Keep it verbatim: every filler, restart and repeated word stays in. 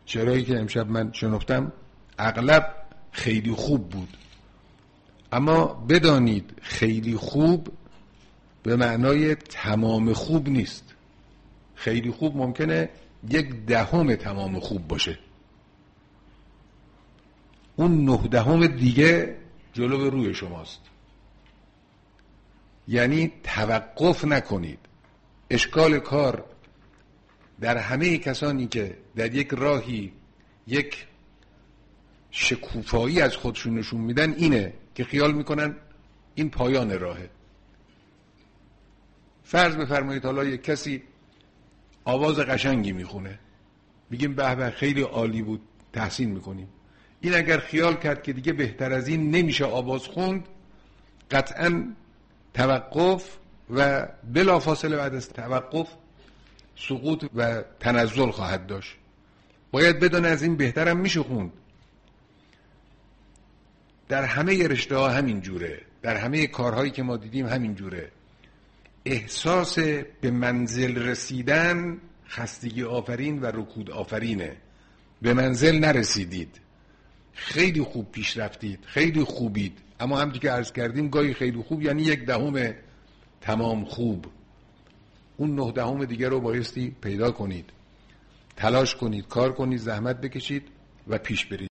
شعرهایی که امشب من شنفتم اغلب خیلی خوب بود، اما بدانید خیلی خوب به معنای تمام خوب نیست. خیلی خوب ممکنه یک دهم تمام خوب باشه، اون نه دهم دیگه جلو به روی شماست. یعنی توقف نکنید. اشکال کار در همه کسانی که در یک راهی یک شکوفایی از خودشون نشون میدن اینه که خیال میکنن این پایان راهه. فرض بفرمایید حالا یک کسی آواز قشنگی میخونه، میگیم به به خیلی عالی بود، تحسین میکنیم. این اگر خیال کرد که دیگه بهتر از این نمیشه آواز خوند، قطعاً توقف و بلافاصله بعد از توقف سقوط و تنزل خواهد داشت. باید بدونه از این بهترم میشه خوند. در همه رشته ها همین جوره، در همه کارهایی که ما دیدیم همین جوره. احساس به منزل رسیدن خستگی آفرین و رکود آفرینه. به منزل نرسیدید، خیلی خوب پیش رفتید، خیلی خوبید، اما همونطور که عرض کردیم گاهی خیلی خوب یعنی یک دهم تمام خوب. اون نه دهم دیگه رو بایستی پیدا کنید، تلاش کنید، کار کنید، زحمت بکشید و پیش برید.